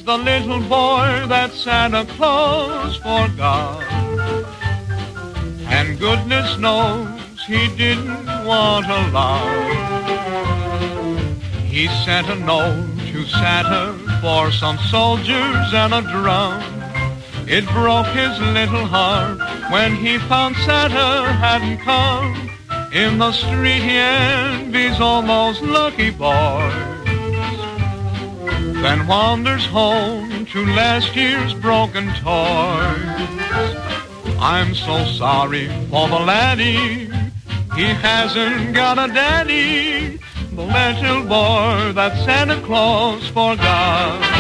the little boy that Santa Claus forgot. And goodness knows he didn't want a lot. He sent a note to Santa for some soldiers and a drum. It broke his little heart when he found Santa hadn't come. In the street he envies all those lucky boys, then wanders home to last year's broken toys. I'm so sorry for the laddie, he hasn't got a daddy, the little boy that Santa Claus forgot.